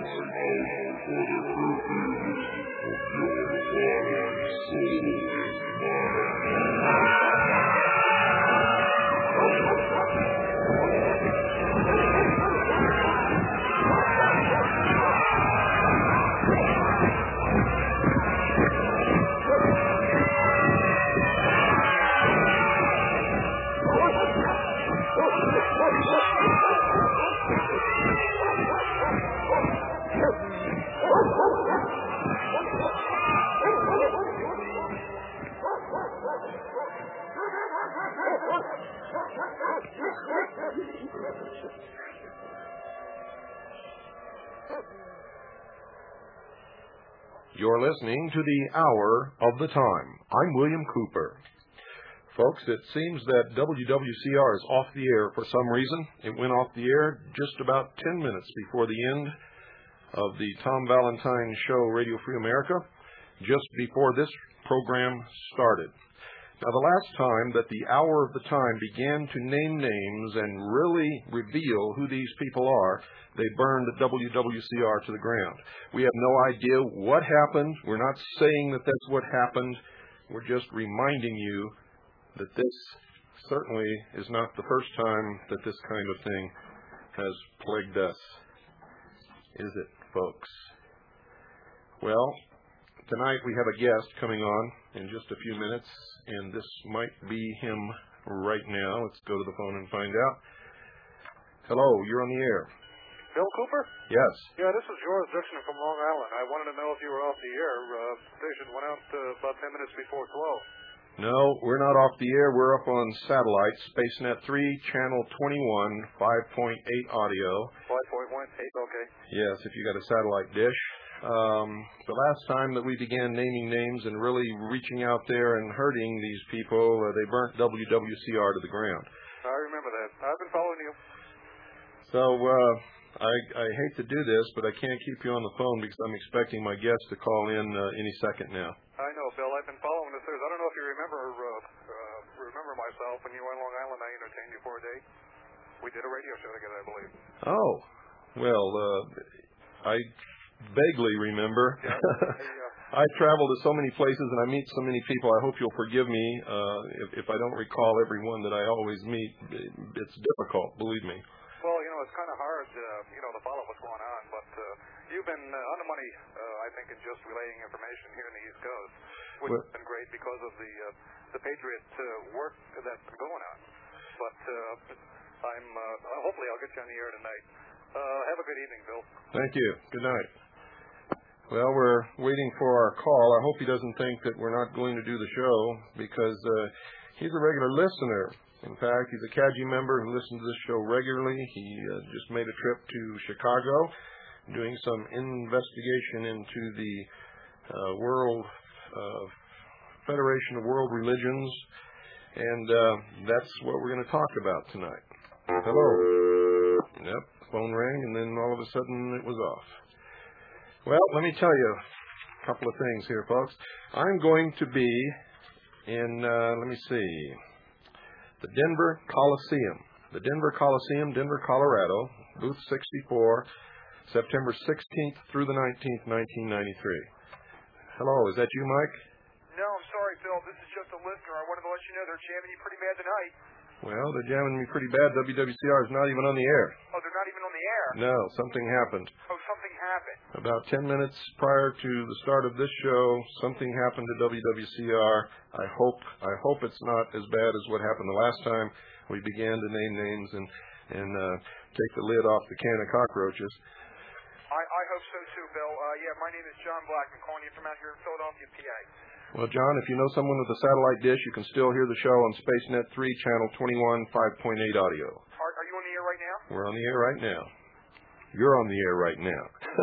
You're listening to the Hour of the Time. I'm William Cooper. Folks, it seems that WWCR is off the air for some reason. It went off the air just about 10 minutes before the end of the Tom Valentine Show, Radio Free America, just before this program started. Now, the last time that the Hour of the Time began to name names and really reveal who these people are, they burned WWCR to the ground. We have no idea what happened. We're not saying that that's what happened. We're just reminding you that this certainly is not the first time that this kind of thing has plagued us. Is it, folks? Well, tonight we have a guest coming on in just a few minutes, and this might be him right now. Let's go to the phone and find out. Hello, you're on the air. Bill Cooper? Yes. Yeah, this is George Dixon from Long Island. I wanted to know if you were off the air. Station went out about 10 minutes before 12. No, we're not off the air. We're up on satellite, SpaceNet 3, channel 21, 5.8 audio. 5.1, 8, okay. Yes, if you got a satellite dish. The last time that we began naming names and really reaching out there and hurting these people, they burnt WWCR to the ground. I remember that. I've been following you. So, I hate to do this, but I can't keep you on the phone because I'm expecting my guest to call in any second now. I know, Bill. I've been following this. I don't know if you remember myself. When you were in Long Island, I entertained you for a day. We did a radio show together, I believe. Oh, well, I vaguely remember. Yeah. I travel to so many places and I meet so many people. I hope you'll forgive me if I don't recall everyone that I always meet. It's difficult, believe me. Well, it's kind of hard, to follow what's going on, but you've been on the money, I think, in just relaying information here in the East Coast, which has been great because of the Patriot work that's been going on. But hopefully I'll get you on the air tonight. Have a good evening, Bill. Thank you. Good night. Well, we're waiting for our call. I hope he doesn't think that we're not going to do the show because he's a regular listener. In fact, he's a CAGI member who listens to this show regularly. He just made a trip to Chicago, doing some investigation into the World Federation of World Religions, and that's what we're going to talk about tonight. Hello. Yep, phone rang, and then all of a sudden it was off. Well, let me tell you a couple of things here, folks. I'm going to be in, the Denver Coliseum. The Denver Coliseum, Denver, Colorado, booth 64, September 16th through the 19th, 1993. Hello, is that you, Mike? No, I'm sorry, Phil. This is just a listener. I wanted to let you know they're jamming you pretty bad tonight. Well, they're jamming me pretty bad. WWCR is not even on the air. Oh, they're not even on the air? No, something happened. Oh, something happened. About 10 minutes prior to the start of this show, something happened to WWCR. I hope it's not as bad as what happened the last time we began to name names and take the lid off the can of cockroaches. I hope so too, Bill. My name is John Black. I'm calling you from out here in Philadelphia, PA. Well, John, if you know someone with a satellite dish, you can still hear the show on SpaceNet 3, channel 21, 5.8 audio. Are you on the air right now? We're on the air right now. You're on the air right now.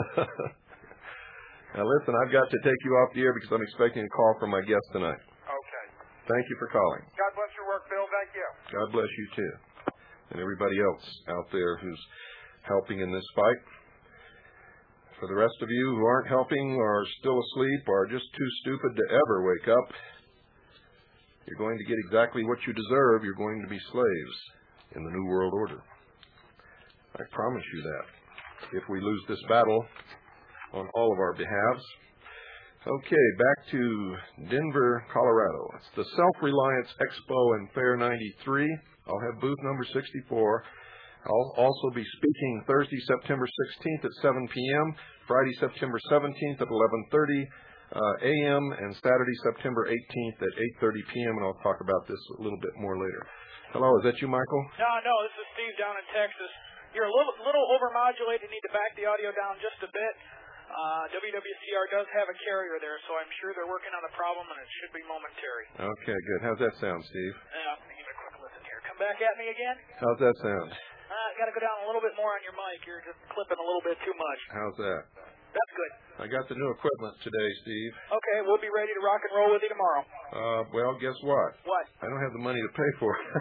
Now, listen, I've got to take you off the air because I'm expecting a call from my guest tonight. Okay. Thank you for calling. God bless your work, Bill. Thank you. God bless you, too. And everybody else out there who's helping in this fight. For the rest of you who aren't helping or are still asleep or are just too stupid to ever wake up, you're going to get exactly what you deserve. You're going to be slaves in the New World Order. I promise you that. if we lose this battle on all of our behalves. Okay, back to Denver, Colorado. It's the Self-Reliance Expo and Fair 93. I'll have booth number 64. I'll also be speaking Thursday, September 16th at 7 p.m., Friday, September 17th at 11:30 a.m., and Saturday, September 18th at 8:30 p.m., and I'll talk about this a little bit more later. Hello, is that you, Michael? No, this is Steve down in Texas. You're a little overmodulated. You need to back the audio down just a bit. WWCR does have a carrier there, so I'm sure they're working on the problem, and it should be momentary. Okay, good. How's that sound, Steve? Yeah, give me a quick listen here. Come back at me again. How's that sound? Got to go down a little bit more on your mic. You're just clipping a little bit too much. How's that? That's good. I got the new equipment today, Steve. Okay, we'll be ready to rock and roll with you tomorrow. Well, guess what? What? I don't have the money to pay for it.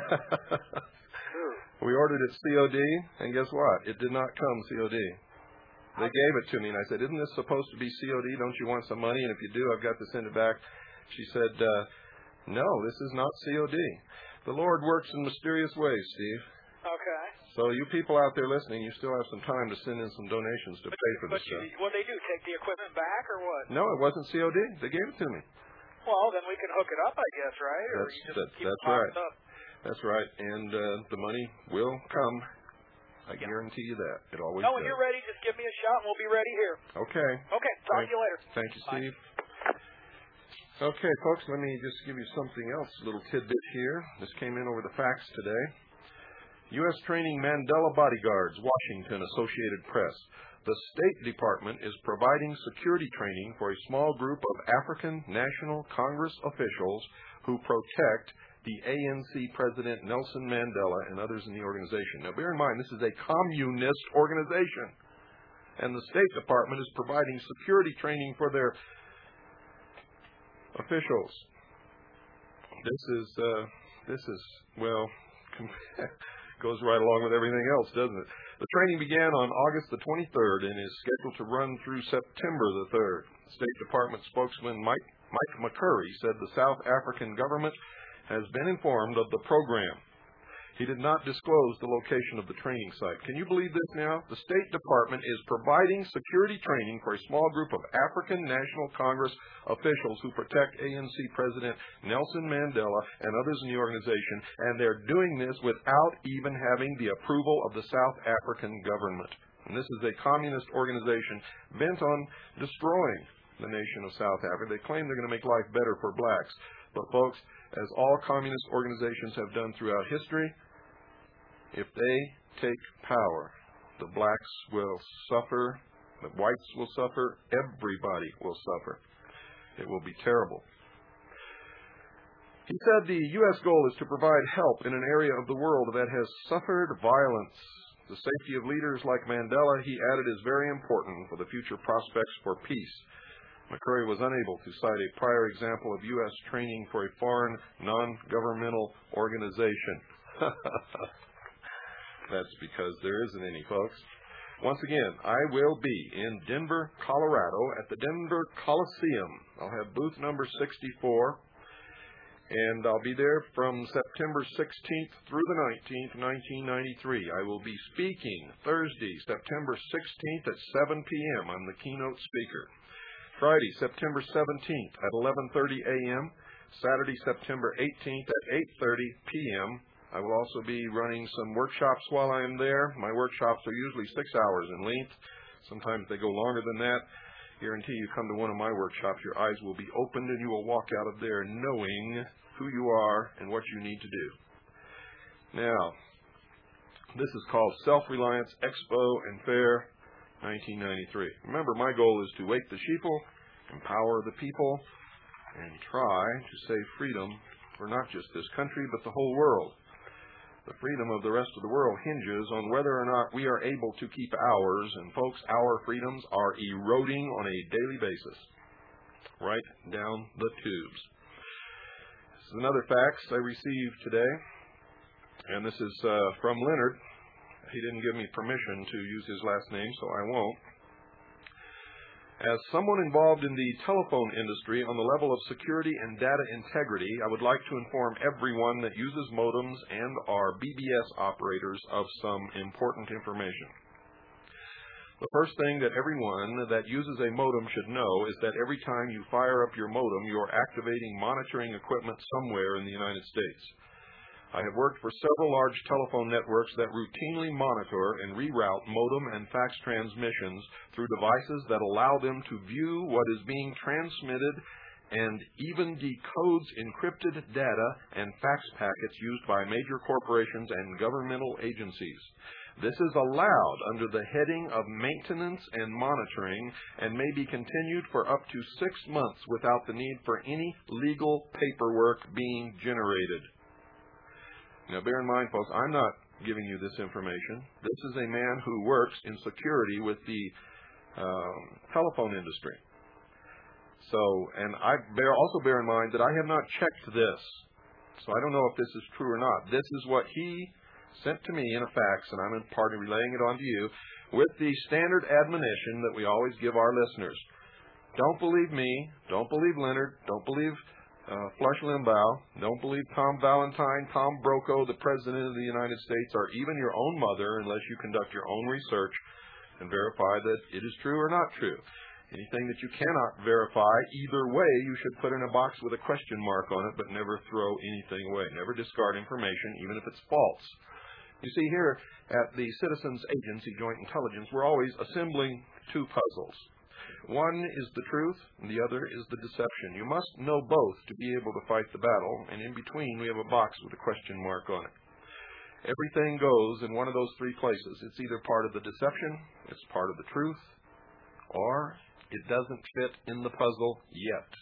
We ordered it COD, and guess what? It did not come COD. They gave it to me, and I said, isn't this supposed to be COD? Don't you want some money? And if you do, I've got to send it back. She said, no, this is not COD. The Lord works in mysterious ways, Steve. Okay. So you people out there listening, you still have some time to send in some donations to pay for this stuff. What they do, take the equipment back or what? No, it wasn't COD. They gave it to me. Well, then we can hook it up, I guess, right? Or you just keep that's it right. up. That's right. And the money will come. I guarantee you that. It always when does. you're ready, just give me a shout, and we'll be ready here. Okay. Okay, talk to you later. Thank you, Steve. Bye. Okay, folks, let me just give you something else, a little tidbit here. This came in over the fax today. U.S. training Mandela bodyguards, Washington, Associated Press. The State Department is providing security training for a small group of African National Congress officials who protect the ANC President Nelson Mandela and others in the organization. Now, bear in mind, this is a communist organization, and the State Department is providing security training for their officials. This is well, goes right along with everything else, doesn't it? The training began on August the 23rd and is scheduled to run through September the 3rd. State Department spokesman Mike McCurry said the South African government has been informed of the program. He did not disclose the location of the training site. Can you believe this now? The State Department is providing security training for a small group of African National Congress officials who protect ANC President Nelson Mandela and others in the organization, and they're doing this without even having the approval of the South African government. And this is a communist organization bent on destroying the nation of South Africa. They claim they're going to make life better for blacks. But folks, as all communist organizations have done throughout history, if they take power, the blacks will suffer, the whites will suffer, everybody will suffer. It will be terrible. He said the U.S. goal is to provide help in an area of the world that has suffered violence. The safety of leaders like Mandela, he added, is very important for the future prospects for peace. McCurry was unable to cite a prior example of U.S. training for a foreign, non-governmental organization. That's because there isn't any, folks. Once again, I will be in Denver, Colorado at the Denver Coliseum. I'll have booth number 64, and I'll be there from September 16th through the 19th, 1993. I will be speaking Thursday, September 16th at 7 p.m. I'm the keynote speaker. Friday, September 17th at 11:30 a.m., Saturday, September 18th at 8:30 p.m. I will also be running some workshops while I am there. My workshops are usually 6 hours in length. Sometimes they go longer than that. Guarantee you come to one of my workshops, your eyes will be opened and you will walk out of there knowing who you are and what you need to do. Now, this is called Self-Reliance Expo and Fair 1993. Remember, my goal is to wake the sheeple, empower the people, and try to save freedom for not just this country, but the whole world. The freedom of the rest of the world hinges on whether or not we are able to keep ours, and folks, our freedoms are eroding on a daily basis, right down the tubes. This is another fax I received today, and this is from Leonard. He didn't give me permission to use his last name, so I won't. As someone involved in the telephone industry on the level of security and data integrity, I would like to inform everyone that uses modems and are BBS operators of some important information. The first thing that everyone that uses a modem should know is that every time you fire up your modem, you're activating monitoring equipment somewhere in the United States. I have worked for several large telephone networks that routinely monitor and reroute modem and fax transmissions through devices that allow them to view what is being transmitted and even decodes encrypted data and fax packets used by major corporations and governmental agencies. This is allowed under the heading of maintenance and monitoring and may be continued for up to 6 months without the need for any legal paperwork being generated. Now, bear in mind, folks, I'm not giving you this information. This is a man who works in security with the telephone industry. So, and also bear in mind that I have not checked this. So I don't know if this is true or not. This is what he sent to me in a fax, and I'm in part relaying it on to you with the standard admonition that we always give our listeners. Don't believe me. Don't believe Leonard. Don't believe Flush Limbaugh. Don't believe Tom Valentine, Tom Brokaw, the President of the United States, or even your own mother unless you conduct your own research and verify that it is true or not true. Anything that you cannot verify either way, you should put in a box with a question mark on it, but never throw anything away. Never discard information, even if it's false. You see, here at the Citizens Agency Joint Intelligence, we're always assembling two puzzles. One is the truth, and the other is the deception. You must know both to be able to fight the battle, and in between we have a box with a question mark on it. Everything goes in one of those three places. It's either part of the deception, it's part of the truth, or it doesn't fit in the puzzle yet.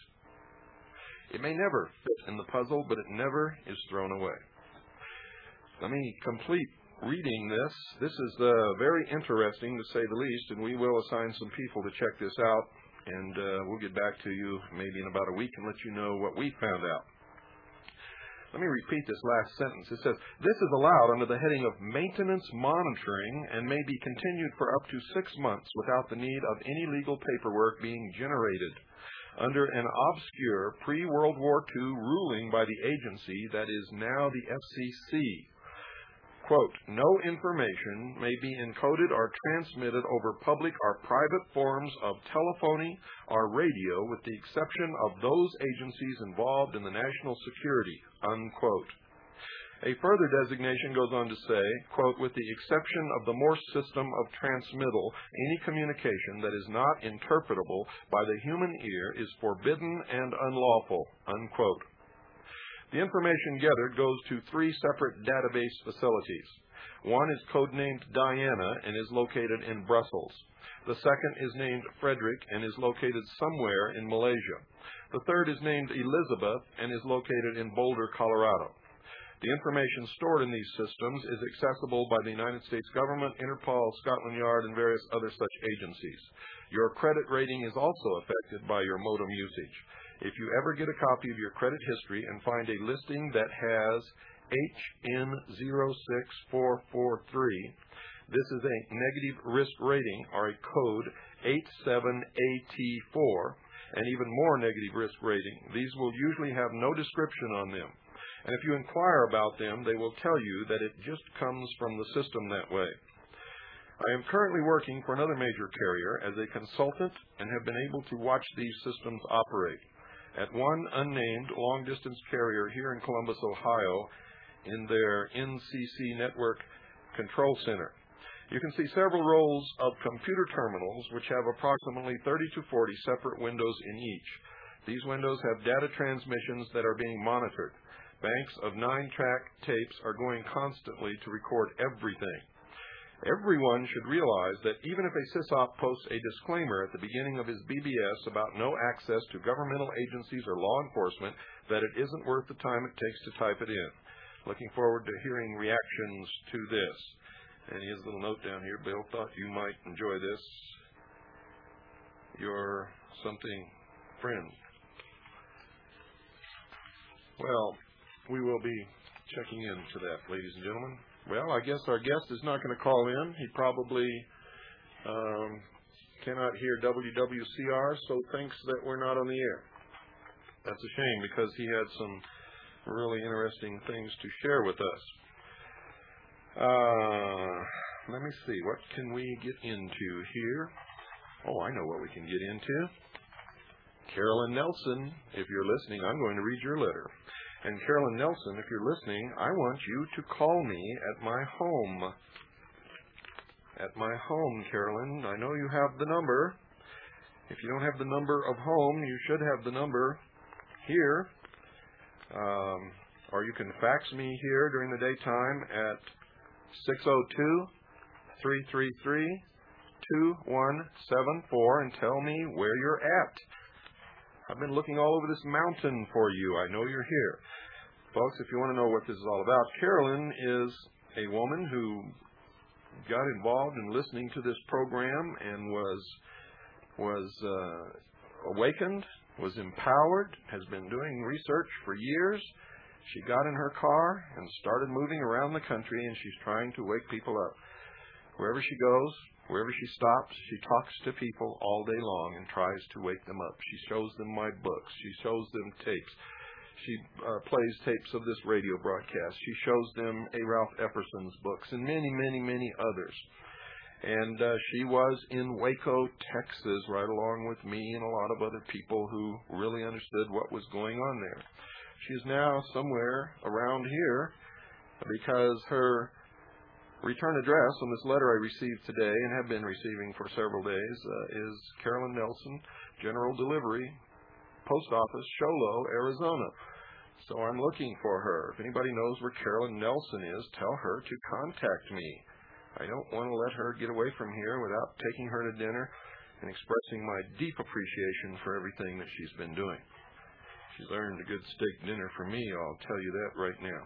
It may never fit in the puzzle, but it never is thrown away. Let me complete reading this. This is very interesting, to say the least, and we will assign some people to check this out, and we'll get back to you maybe in about a week and let you know what we found out. Let me repeat this last sentence. It says, this is allowed under the heading of maintenance monitoring and may be continued for up to 6 months without the need of any legal paperwork being generated under an obscure pre-World War II ruling by the agency that is now the FCC. Quote, no information may be encoded or transmitted over public or private forms of telephony or radio with the exception of those agencies involved in the national security, unquote. A further designation goes on to say, quote, with the exception of the Morse system of transmittal, any communication that is not interpretable by the human ear is forbidden and unlawful, unquote. The information gathered goes to 3 separate database facilities. One is codenamed Diana and is located in Brussels. The second is named Frederick and is located somewhere in Malaysia. The third is named Elizabeth and is located in Boulder, Colorado. The information stored in these systems is accessible by the United States government, Interpol, Scotland Yard, and various other such agencies. Your credit rating is also affected by your modem usage. If you ever get a copy of your credit history and find a listing that has HN06443, this is a negative risk rating or a code 87AT4, and even more negative risk rating. These will usually have no description on them. And if you inquire about them, they will tell you that it just comes from the system that way. I am currently working for another major carrier as a consultant and have been able to watch these systems operate. At one unnamed long-distance carrier here in Columbus, Ohio, in their NCC network control center. You can see several rows of computer terminals which have approximately 30 to 40 separate windows in each. These windows have data transmissions that are being monitored. Banks of 9-track tapes are going constantly to record everything. Everyone should realize that even if a SysOp posts a disclaimer at the beginning of his BBS about no access to governmental agencies or law enforcement, that it isn't worth the time it takes to type it in. Looking forward to hearing reactions to this. And he has a little note down here. Bill, thought you might enjoy this. Your something friend. Well, we will be checking into that, ladies and gentlemen. Well, I guess our guest is not going to call in. He probably cannot hear WWCR, so thinks that we're not on the air. That's a shame because he had some really interesting things to share with us. let me see. What can we get into here? Oh, I know what we can get into. Carolyn Nelson, if you're listening, I'm going to read your letter. And Carolyn Nelson, if you're listening, I want you to call me at my home. At my home, Carolyn. I know you have the number. If you don't have the number of home, you should have the number here. Or you can fax me here during the daytime at 602-333-2174 and tell me where you're at. I've been looking all over this mountain for you. I know you're here. Folks, if you want to know what this is all about, Carolyn is a woman who got involved in listening to this program and was awakened, was empowered, has been doing research for years. She got in her car and started moving around the country, and she's trying to wake people up. Wherever she goes, wherever she stops, she talks to people all day long and tries to wake them up. She shows them my books. She shows them tapes. She plays tapes of this radio broadcast. She shows them A. Ralph Epperson's books and many, many, many others. And she was in Waco, Texas, right along with me and a lot of other people who really understood what was going on there. She is now somewhere around here because her return address on this letter I received today and have been receiving for several days is Carolyn Nelson, General Delivery, Post Office, Sholo, Arizona. So I'm looking for her. If anybody knows where Carolyn Nelson is, tell her to contact me. I don't want to let her get away from here without taking her to dinner and expressing my deep appreciation for everything that she's been doing. She's earned a good steak dinner from me, I'll tell you that right now.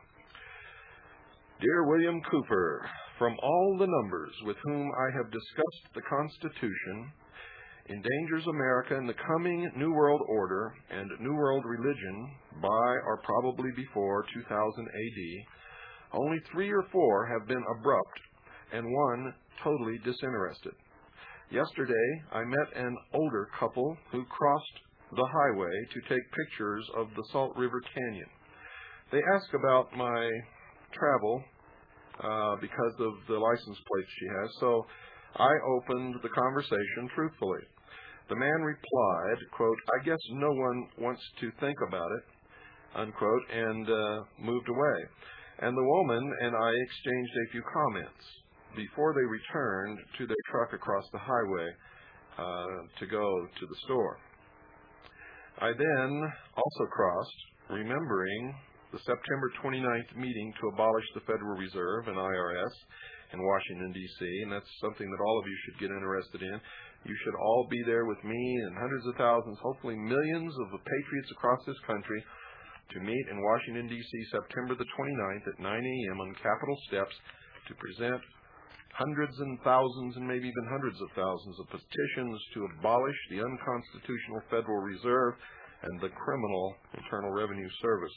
Dear William Cooper, from all the numbers with whom I have discussed the Constitution, endangers America in the coming New World Order and New World religion by or probably before 2000 AD, only 3 or 4 have been abrupt and 1 totally disinterested. Yesterday, I met an older couple who crossed the highway to take pictures of the Salt River Canyon. They asked about my travel because of the license plate she has, so I opened the conversation truthfully. The man replied, quote, "I guess no one wants to think about it," unquote, and moved away. And the woman and I exchanged a few comments before they returned to their truck across the highway to go to the store. I then also crossed, remembering the September 29th meeting to abolish the Federal Reserve and IRS in Washington, D.C., and that's something that all of you should get interested in. You should all be there with me and hundreds of thousands, hopefully millions of the patriots across this country to meet in Washington, D.C., September the 29th at 9 a.m. on Capitol steps to present hundreds and thousands and maybe even hundreds of thousands of petitions to abolish the unconstitutional Federal Reserve and the criminal Internal Revenue Service.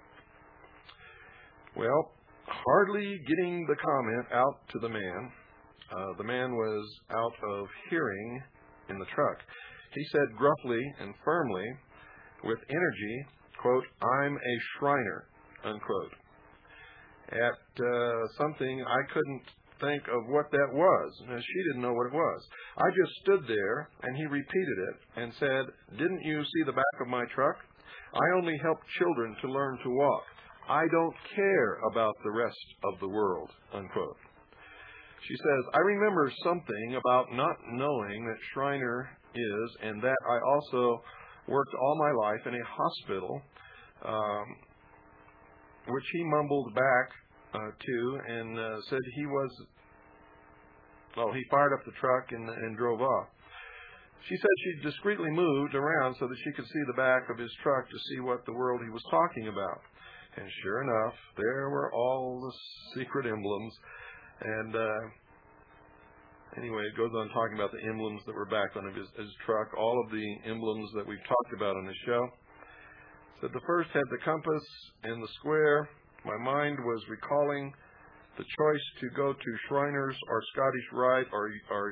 Well, hardly getting the comment out to the man was out of hearing in the truck. He said gruffly and firmly, with energy, quote, "I'm a Shriner," unquote. At something I couldn't think of what that was, and she didn't know what it was. I just stood there, and he repeated it and said, "Didn't you see the back of my truck? I only help children to learn to walk. I don't care about the rest of the world," unquote. She says, "I remember something about not knowing that Shriner is, and that I also worked all my life in a hospital," which he mumbled back to and said he fired up the truck and drove off. She said she discreetly moved around so that she could see the back of his truck to see what the world he was talking about. And sure enough, there were all the secret emblems. And anyway, it goes on talking about the emblems that were back on his truck, all of the emblems that we've talked about on the show. Said the first had the compass and the square. My mind was recalling the choice to go to Shriners or Scottish Rite or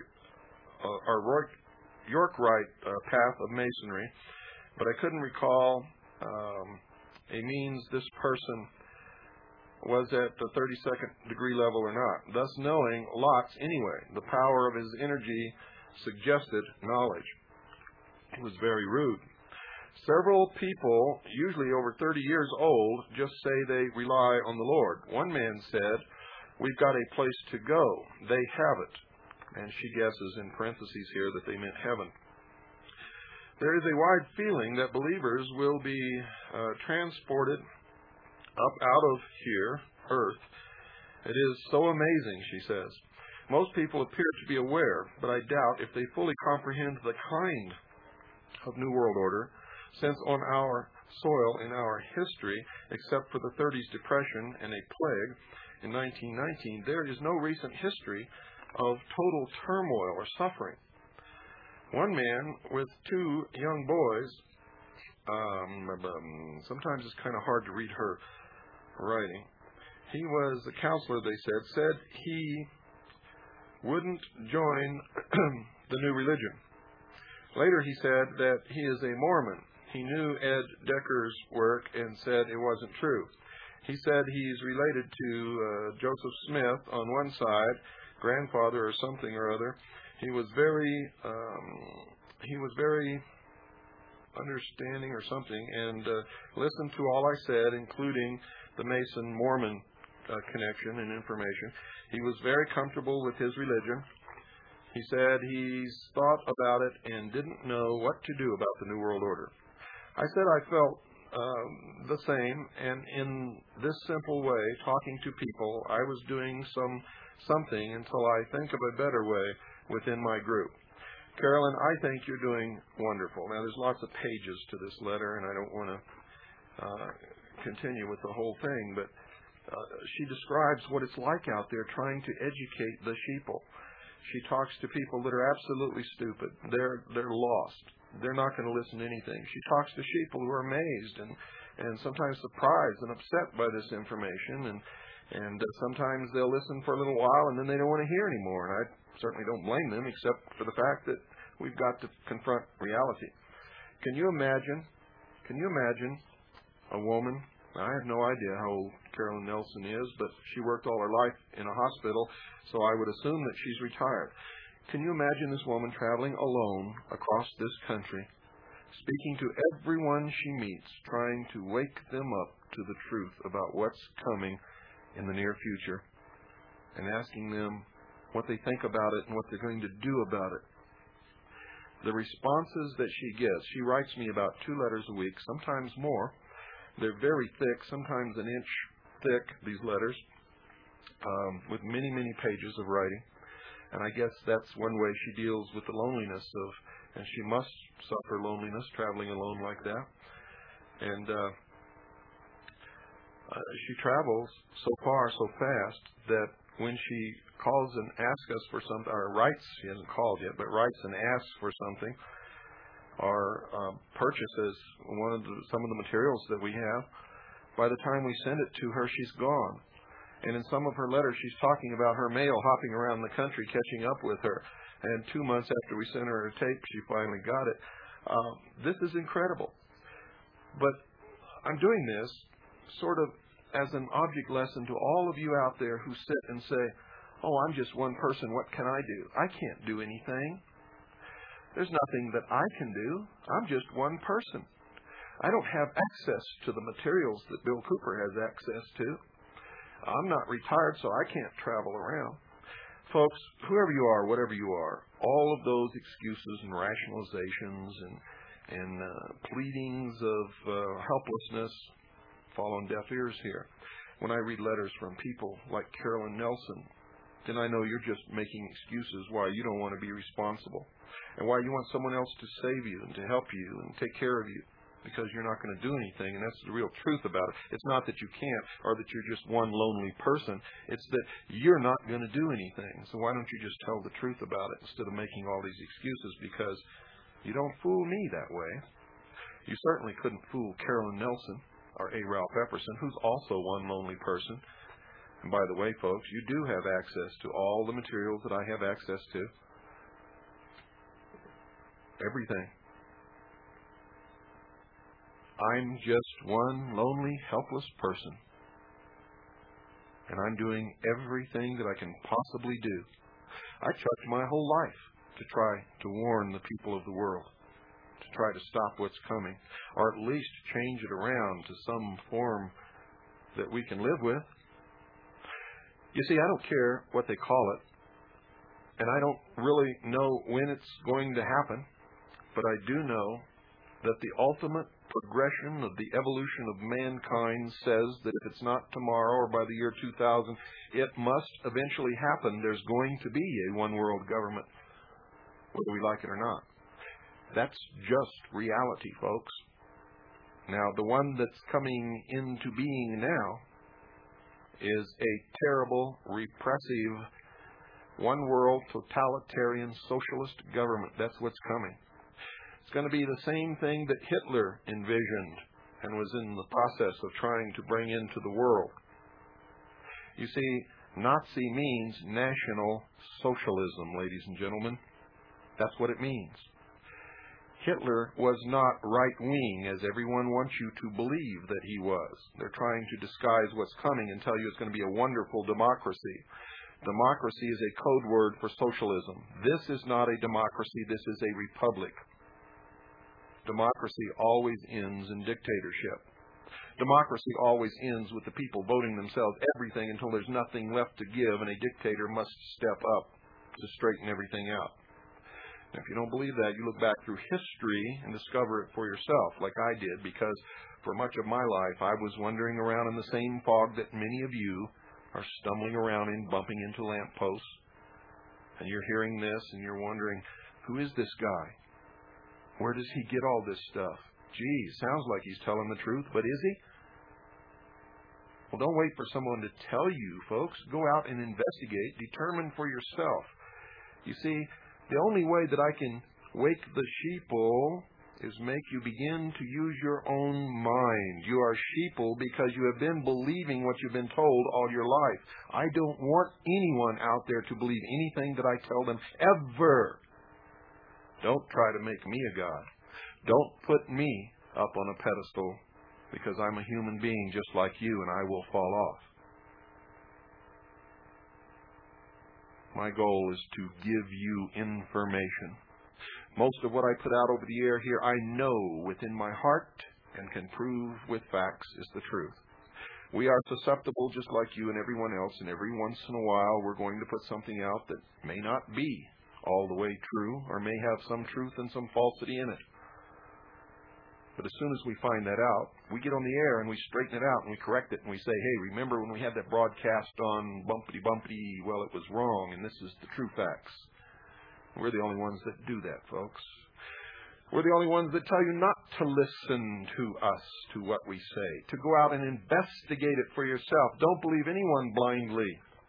York Rite path of Masonry, but I couldn't recall a means this person was at the 32nd degree level or not, thus knowing lots anyway. The power of his energy suggested knowledge. He was very rude. Several people, usually over 30 years old, just say they rely on the Lord. One man said, "We've got a place to go. They have it." And she guesses in parentheses here that they meant heaven. There is a wide feeling that believers will be transported up out of here, earth. It is so amazing, she says. Most people appear to be aware, but I doubt if they fully comprehend the kind of New World Order, since on our soil in our history, except for the 30s Depression and a plague in 1919, there is no recent history of total turmoil or suffering. One man with two young boys, sometimes it's kind of hard to read her writing. He was a counselor, they said he wouldn't join the new religion. Later he said that he is a Mormon. He knew Ed Decker's work and said it wasn't true. He said he's related to Joseph Smith on one side, grandfather or something or other. He was very understanding or something, and listened to all I said, including the Mason-Mormon connection and information. He was very comfortable with his religion. He said he's thought about it and didn't know what to do about the New World Order. I said I felt the same, and in this simple way, talking to people, I was doing something until I think of a better way within my group. Carolyn, I think you're doing wonderful. Now, there's lots of pages to this letter, and I don't want to continue with the whole thing, but she describes what it's like out there trying to educate the sheeple. She talks to people that are absolutely stupid. They're lost. They're not going to listen to anything. She talks to sheeple who are amazed and sometimes surprised and upset by this information, and sometimes they'll listen for a little while and then they don't want to hear anymore. And I certainly don't blame them, except for the fact that we've got to confront reality. Can you imagine a woman? I have no idea how old Carolyn Nelson is, but she worked all her life in a hospital, so I would assume that she's retired. Can you imagine this woman traveling alone across this country, speaking to everyone she meets, trying to wake them up to the truth about what's coming in the near future, and asking them what they think about it and what they're going to do about it? The responses that she gets, she writes me about 2 letters a week, sometimes more. They're very thick, sometimes an inch thick, these letters, with many, many pages of writing. And I guess that's one way she deals with the loneliness and she must suffer loneliness traveling alone like that. And she travels so far, so fast, that when she calls and asks us for something, or writes, she hasn't called yet, but writes and asks for something, or purchases some of the materials that we have, by the time we send it to her, she's gone. And in some of her letters, she's talking about her mail hopping around the country, catching up with her. And 2 months after we sent her a tape, she finally got it. This is incredible. But I'm doing this sort of as an object lesson to all of you out there who sit and say, "Oh, I'm just one person. What can I do? I can't do anything. There's nothing that I can do. I'm just one person. I don't have access to the materials that Bill Cooper has access to. I'm not retired, so I can't travel around." Folks, whoever you are, whatever you are, all of those excuses and rationalizations and pleadings of helplessness fall on deaf ears here. When I read letters from people like Carolyn Nelson, then I know you're just making excuses why you don't want to be responsible and why you want someone else to save you and to help you and take care of you, because you're not going to do anything, and that's the real truth about it. It's not that you can't or that you're just one lonely person. It's that you're not going to do anything. So why don't you just tell the truth about it instead of making all these excuses? Because you don't fool me that way. You certainly couldn't fool Carolyn Nelson or A. Ralph Epperson, who's also one lonely person. And by the way, folks, you do have access to all the materials that I have access to. Everything. I'm just one lonely, helpless person. and I'm doing everything that I can possibly do. I chucked my whole life to try to warn the people of the world, to try to stop what's coming, or at least change it around to some form that we can live with. You see, I don't care what they call it, and I don't really know when it's going to happen, but I do know that the ultimate progression of the evolution of mankind says that if it's not tomorrow or by the year 2000, it must eventually happen. There's going to be a one-world government, whether we like it or not. That's just reality, folks. Now, the one that's coming into being now is a terrible, repressive, one-world, totalitarian, socialist government. That's what's coming. It's going to be the same thing that Hitler envisioned and was in the process of trying to bring into the world. You see, Nazi means National Socialism, ladies and gentlemen. That's what it means. Hitler was not right-wing, as everyone wants you to believe that he was. They're trying to disguise what's coming and tell you it's going to be a wonderful democracy. Democracy is a code word for socialism. This is not a democracy. This is a republic. Democracy always ends in dictatorship. Democracy always ends with the people voting themselves everything until there's nothing left to give, and a dictator must step up to straighten everything out. Now, if you don't believe that, you look back through history and discover it for yourself, like I did, because for much of my life I was wandering around in the same fog that many of you are stumbling around in, bumping into lampposts. And you're hearing this and you're wondering, who is this guy? Where does he get all this stuff? Gee, sounds like he's telling the truth, but is he? Well, don't wait for someone to tell you, folks. Go out and investigate. Determine for yourself. You see, the only way that I can wake the sheeple is make you begin to use your own mind. You are sheeple because you have been believing what you've been told all your life. I don't want anyone out there to believe anything that I tell them, ever. Don't try to make me a god. Don't put me up on a pedestal, because I'm a human being just like you, and I will fall off. My goal is to give you information. Most of what I put out over the air here, I know within my heart and can prove with facts is the truth. We are susceptible just like you and everyone else, and every once in a while we're going to put something out that may not be all the way true, or may have some truth and some falsity in it. But as soon as we find that out, we get on the air and we straighten it out and we correct it and we say, hey, remember when we had that broadcast on bumpity-bumpity? Well, it was wrong, and this is the true facts. We're the only ones that do that, folks. We're the only ones that tell you not to listen to us, to what we say, to go out and investigate it for yourself. Don't believe anyone blindly.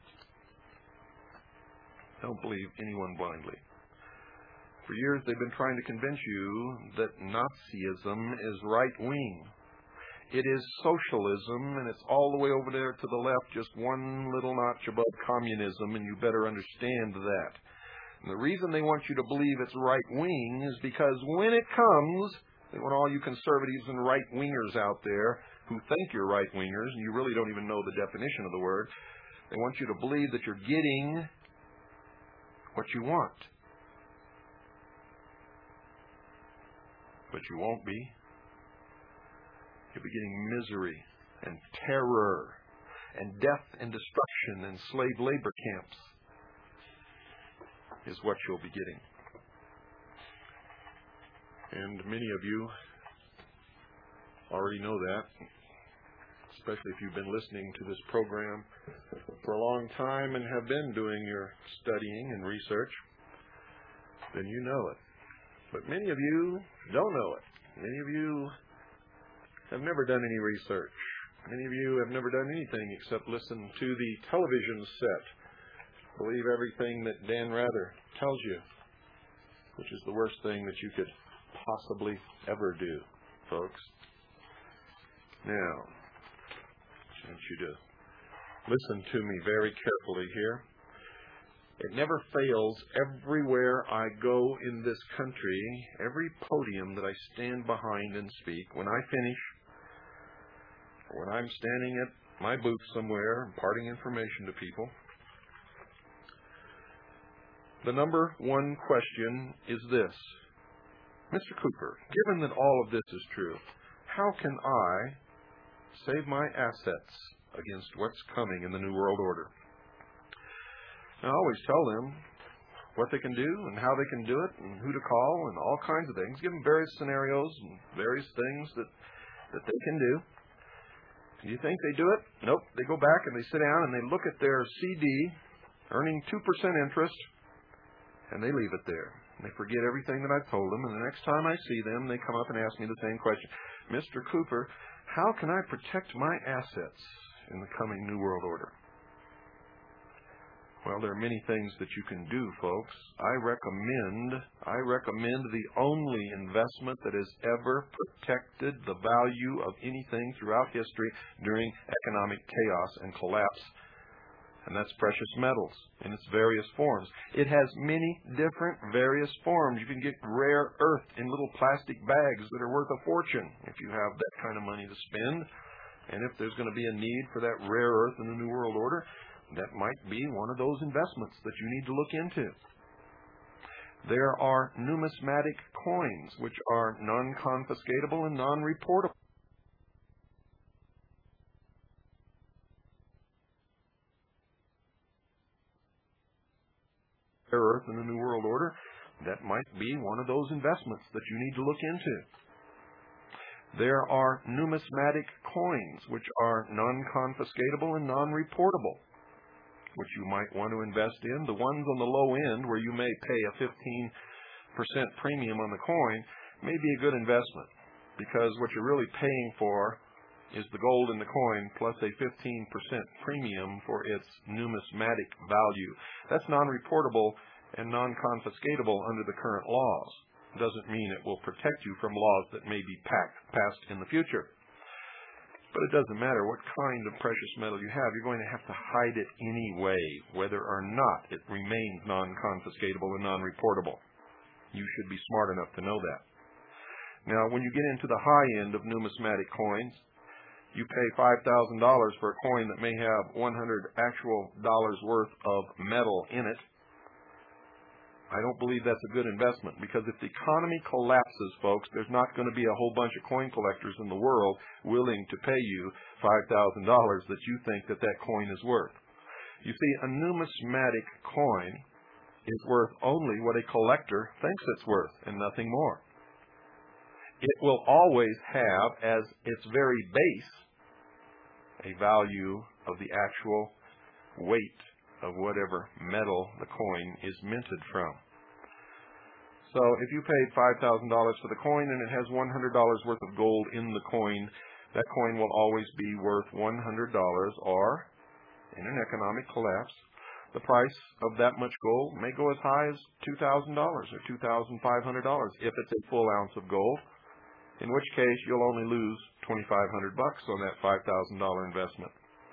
Don't believe anyone blindly. For years, they've been trying to convince you that Nazism is right-wing. It is socialism, and it's all the way over there to the left, just one little notch above communism, and you better understand that. And the reason they want you to believe it's right-wing is because when it comes, they want all you conservatives and right-wingers out there who think you're right-wingers, and you really don't even know the definition of the word, they want you to believe that you're getting what you want. But you won't be. You'll be getting misery and terror and death and destruction and slave labor camps is what you'll be getting. And many of you already know that, especially if you've been listening to this program for a long time and have been doing your studying and research, then you know it. But many of you don't know it. Many of you have never done any research. Many of you have never done anything except listen to the television set. Believe everything that Dan Rather tells you, which is the worst thing that you could possibly ever do, folks. Now, I want you to listen to me very carefully here. It never fails everywhere I go in this country, every podium that I stand behind and speak, when I finish, or when I'm standing at my booth somewhere imparting information to people. The number one question is this. Mr. Cooper, given that all of this is true, how can I save my assets against what's coming in the New World Order? Now, I always tell them what they can do and how they can do it and who to call and all kinds of things. Give them various scenarios and various things that they can do. Do you think they do it? Nope. They go back and they sit down and they look at their CD earning 2% interest, and they leave it there. And they forget everything that I've told them, and the next time I see them, they come up and ask me the same question. Mr. Cooper, how can I protect my assets in the coming New World Order? Well, there are many things that you can do, folks. I recommend the only investment that has ever protected the value of anything throughout history during economic chaos and collapse, and that's precious metals in its various forms. It has many different various forms. You can get rare earth in little plastic bags that are worth a fortune if you have that kind of money to spend. And if there's going to be a need for that rare earth in the New World Order, that might be one of those investments that you need to look into. There are numismatic coins, which are non-confiscatable and non-reportable. Earth in the New World Order, that might be one of those investments that you need to look into. There are numismatic coins, which are non-confiscatable and non-reportable, which you might want to invest in. The ones on the low end, where you may pay a 15% premium on the coin, may be a good investment, because what you're really paying for is the gold in the coin plus a 15% premium for its numismatic value. That's non-reportable and non-confiscatable under the current laws. Doesn't mean it will protect you from laws that may be passed in the future. But it doesn't matter what kind of precious metal you have, you're going to have to hide it anyway, whether or not it remains non-confiscatable and non-reportable. You should be smart enough to know that. Now, when you get into the high end of numismatic coins, you pay $5,000 for a coin that may have 100 actual dollars worth of metal in it. I don't believe that's a good investment, because if the economy collapses, folks, there's not going to be a whole bunch of coin collectors in the world willing to pay you $5,000 that you think that coin is worth. You see, a numismatic coin is worth only what a collector thinks it's worth and nothing more. It will always have as its very base a value of the actual weight of whatever metal the coin is minted from. So if you paid $5,000 for the coin and it has $100 worth of gold in the coin, that coin will always be worth $100, or in an economic collapse, the price of that much gold may go as high as $2,000 or $2,500 if it's a full ounce of gold, in which case you'll only lose $2,500 on that $5,000 investment.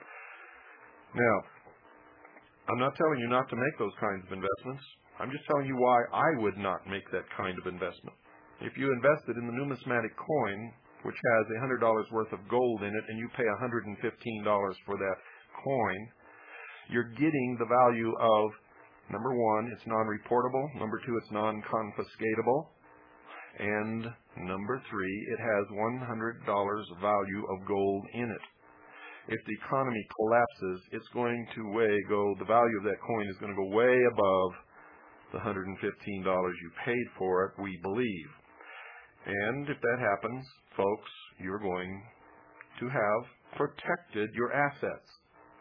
Now, I'm not telling you not to make those kinds of investments. I'm just telling you why I would not make that kind of investment. If you invested in the numismatic coin, which has $100 worth of gold in it, and you pay $115 for that coin, you're getting the value of, number one, it's non-reportable, number two, it's non-confiscatable, and number three, it has $100 value of gold in it. If the economy collapses, it's going to the value of that coin is going to go way above the $115 you paid for it, we believe. And if that happens, folks, you're going to have protected your assets.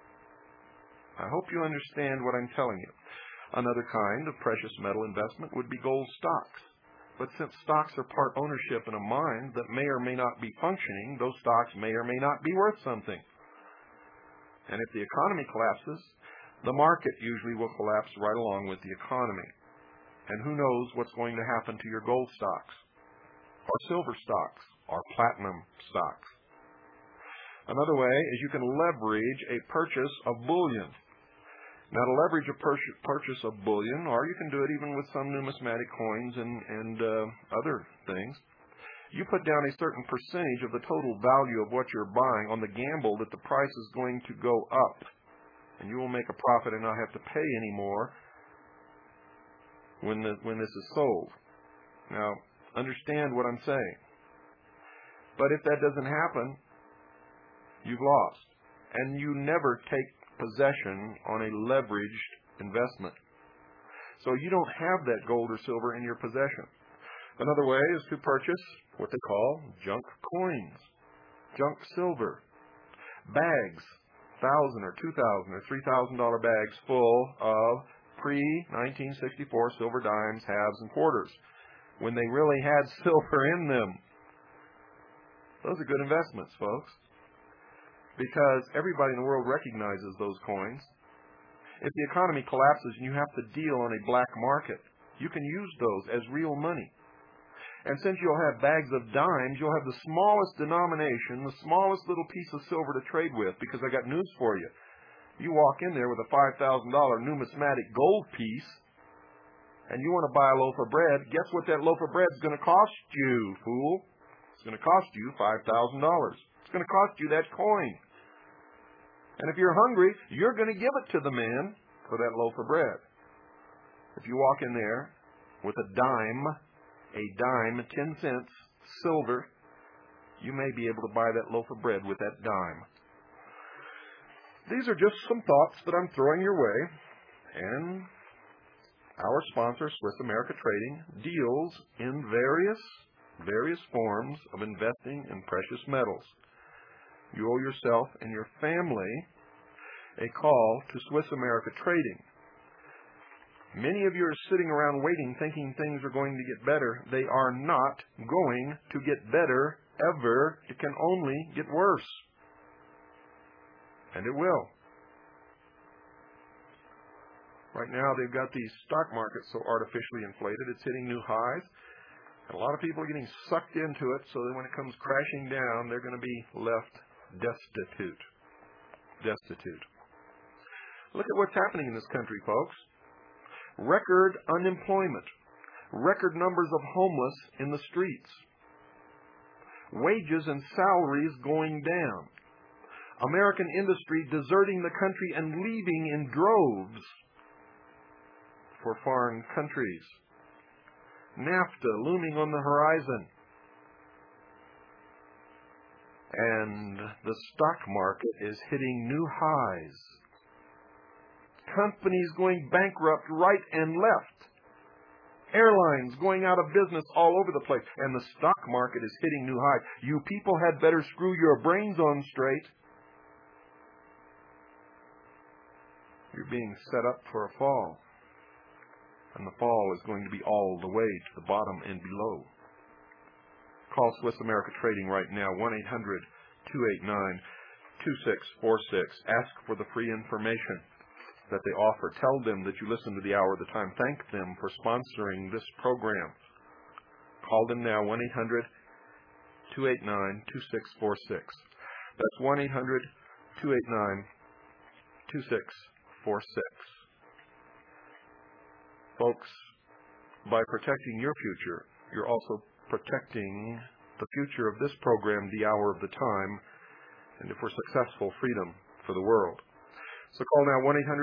I hope you understand what I'm telling you. Another kind of precious metal investment would be gold stocks. But since stocks are part ownership in a mine that may or may not be functioning, those stocks may or may not be worth something. And if the economy collapses, the market usually will collapse right along with the economy. And who knows what's going to happen to your gold stocks, or silver stocks, or platinum stocks. Another way is you can leverage a purchase of bullion. Now, to leverage a purchase of bullion, or you can do it even with some numismatic coins and other things, You put down a certain percentage of the total value of what you're buying on the gamble that the price is going to go up, and you will make a profit and not have to pay any more when this is sold. Now, understand what I'm saying. But if that doesn't happen, you've lost. And you never take possession on a leveraged investment. So you don't have that gold or silver in your possession. Another way is to purchase what they call junk coins, junk silver, bags, $1,000 or $2,000 or $3,000 bags full of pre-1964 silver dimes, halves, and quarters, when they really had silver in them. Those are good investments, folks, because everybody in the world recognizes those coins. If the economy collapses and you have to deal on a black market, you can use those as real money. And since you'll have bags of dimes, you'll have the smallest denomination, the smallest little piece of silver to trade with, because I got news for you. You walk in there with a $5,000 numismatic gold piece, and you want to buy a loaf of bread, guess what that loaf of bread is going to cost you, fool? It's going to cost you $5,000. It's going to cost you that coin. And if you're hungry, you're going to give it to the man for that loaf of bread. If you walk in there with a dime, 10 cents, silver, you may be able to buy that loaf of bread with that dime. These are just some thoughts that I'm throwing your way, and our sponsor, Swiss America Trading, deals in various forms of investing in precious metals. You owe yourself and your family a call to Swiss America Trading. Many of you are sitting around waiting, thinking things are going to get better. They are not going to get better ever. It can only get worse. And it will. Right now, they've got the stock market so artificially inflated, it's hitting new highs. And a lot of people are getting sucked into it, so that when it comes crashing down, they're going to be left destitute. Look at what's happening in this country, folks. Record unemployment. Record numbers of homeless in the streets. Wages and salaries going down. American industry deserting the country and leaving in droves for foreign countries. NAFTA looming on the horizon. And the stock market is hitting new highs. Companies going bankrupt right and left. Airlines going out of business all over the place. And the stock market is hitting new highs. You people had better screw your brains on straight. You're being set up for a fall. And the fall is going to be all the way to the bottom and below. Call Swiss America Trading right now, 1-800-289-2646. Ask for the free information that they offer. Tell them that you listen to the Hour of the Time. Thank them for sponsoring this program. Call them now, 1-800-289-2646. That's 1-800-289-2646. Folks, by protecting your future, you're also protecting the future of this program, The Hour of the Time, and if we're successful, freedom for the world. So call now,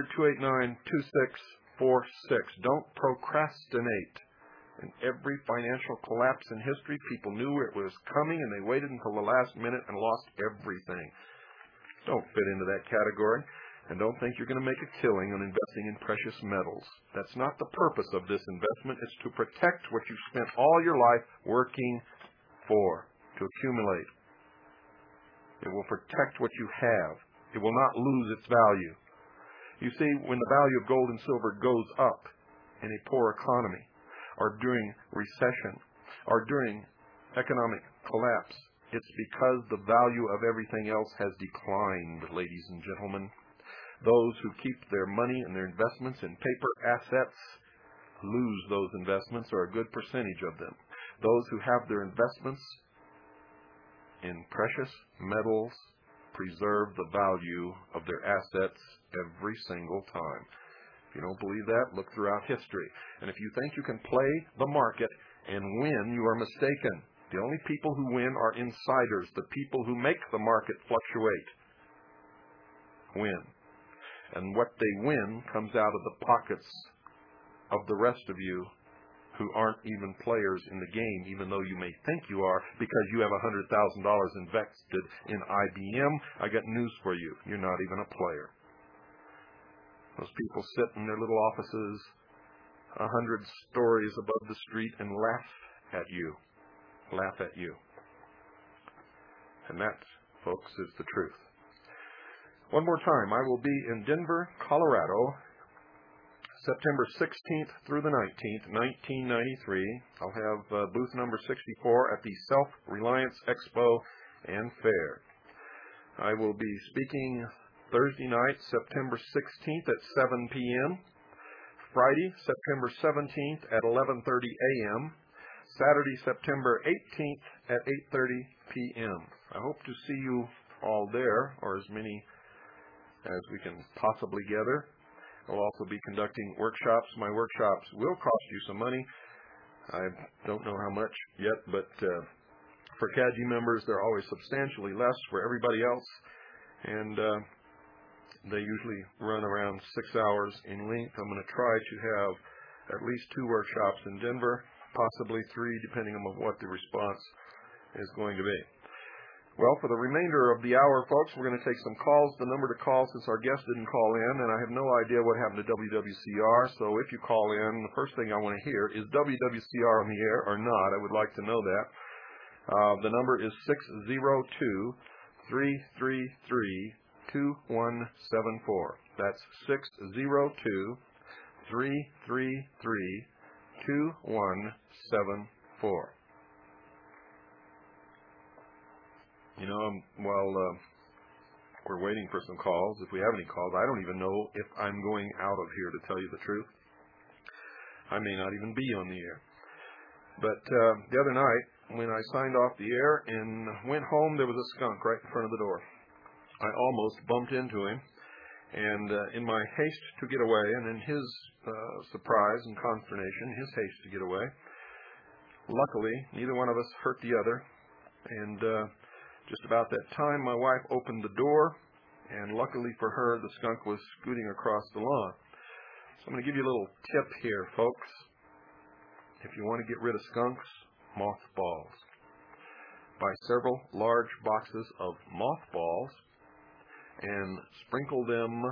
1-800-289-2646. Don't procrastinate. In every financial collapse in history, people knew it was coming, and they waited until the last minute and lost everything. Don't fit into that category. And don't think you're going to make a killing on investing in precious metals. That's not the purpose of this investment. It's to protect what you've spent all your life working for, to accumulate. It will protect what you have. It will not lose its value. You see, when the value of gold and silver goes up in a poor economy, or during recession, or during economic collapse, it's because the value of everything else has declined, ladies and gentlemen. Those who keep their money and their investments in paper assets lose those investments, or a good percentage of them. Those who have their investments in precious metals preserve the value of their assets every single time. If you don't believe that, look throughout history. And if you think you can play the market and win, you are mistaken. The only people who win are insiders. The people who make the market fluctuate win. And what they win comes out of the pockets of the rest of you who aren't even players in the game, even though you may think you are, because you have $100,000 invested in IBM. I got news for you. You're not even a player. Those people sit in their little offices 100 stories above the street and laugh at you. Laugh at you. And that, folks, is the truth. One more time, I will be in Denver, Colorado, September 16th through the 19th, 1993. I'll have booth number 64 at the Self-Reliance Expo and Fair. I will be speaking Thursday night, September 16th at 7 p.m., Friday, September 17th at 11:30 a.m., Saturday, September 18th at 8:30 p.m. I hope to see you all there, or as many as we can possibly gather. I'll also be conducting workshops. My workshops will cost you some money. I don't know how much yet, but for CAGI members, they're always substantially less for everybody else. And they usually run around 6 hours in length. I'm going to try to have at least 2 workshops in Denver, possibly 3, depending on what the response is going to be. Well, for the remainder of the hour, folks, we're going to take some calls. The number to call, since our guest didn't call in, and I have no idea what happened to WWCR, so if you call in, the first thing I want to hear is WWCR on the air or not. I would like to know that. The number is 602-333-2174. That's 602-333-2174. You know, while we're waiting for some calls, if we have any calls, I don't even know if I'm going out of here, to tell you the truth. I may not even be on the air. But the other night, when I signed off the air and went home, there was a skunk right in front of the door. I almost bumped into him, and in my haste to get away, and in his surprise and consternation, his haste to get away, luckily, neither one of us hurt the other, and just about that time, my wife opened the door, and luckily for her, the skunk was scooting across the lawn. So I'm going to give you a little tip here, folks. If you want to get rid of skunks, mothballs. Buy several large boxes of mothballs and sprinkle them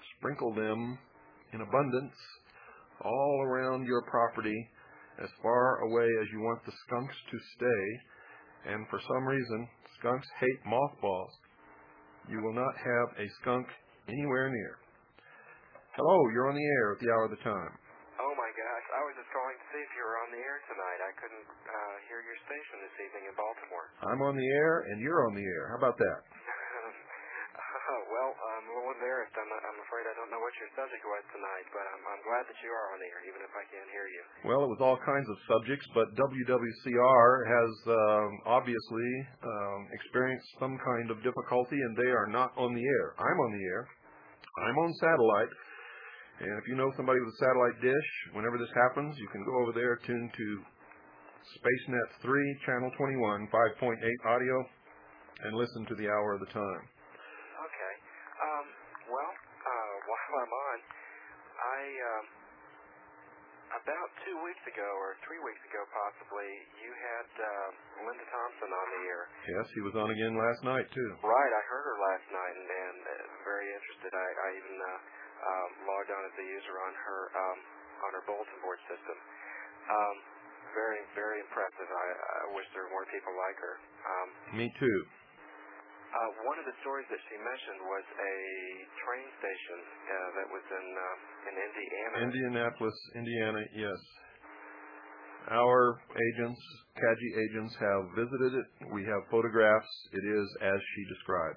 in abundance all around your property as far away as you want the skunks to stay. And for some reason, skunks hate mothballs. You will not have a skunk anywhere near. Hello, you're on the air at the hour of the time. Oh my gosh, I was just calling to see if you were on the air tonight. I couldn't hear your station this evening in Baltimore. I'm on the air and you're on the air. How about that? Well, I'm a little embarrassed. I'm afraid I don't know what your subject was tonight, but I'm glad that you are on the air, even if I can't hear you. Well, it was all kinds of subjects, but WWCR has obviously experienced some kind of difficulty, and they are not on the air. I'm on the air. I'm on satellite. And if you know somebody with a satellite dish, whenever this happens, you can go over there, tune to SpaceNet 3, Channel 21, 5.8 audio, and listen to the hour of the time. Okay. Well, while I'm on, about 2 weeks ago, or 3 weeks ago possibly, you had Linda Thompson on the air. Yes, he was on again last night, too. Right, I heard her last night, and very interested. I even logged on as a user on her bulletin board system. Very, very impressive. I wish there were more people like her. Me too. One of the stories that she mentioned was a train station that was in Indiana. Indianapolis, Indiana, yes. Our agents, CAGI agents, have visited it. We have photographs. It is as she described.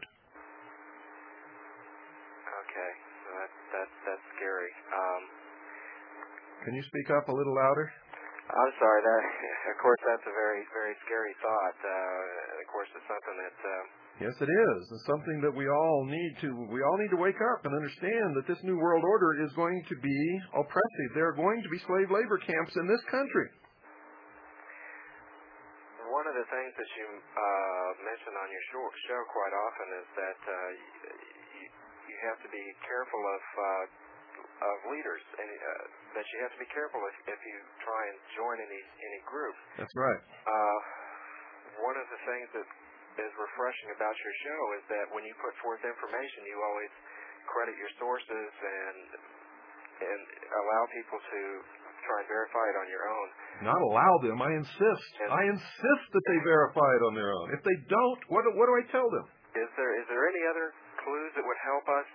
Okay, that's scary. Can you speak up a little louder? I'm sorry. Of course, that's a very, very scary thought. Of course, it's something that. Yes, it is. It's something that we all need to wake up and understand that this new world order is going to be oppressive. There are going to be slave labor camps in this country. One of of the things that you mention on your show quite often is that you have to be careful of leaders, and that you have to be careful if you try and join any group. That's right. One of the things that is refreshing about your show is that when you put forth information, you always credit your sources and allow people to try and verify it on your own. Not allow them. I insist. I insist that they verify it on their own. If they don't, what do I tell them? Is there any other clues that would help us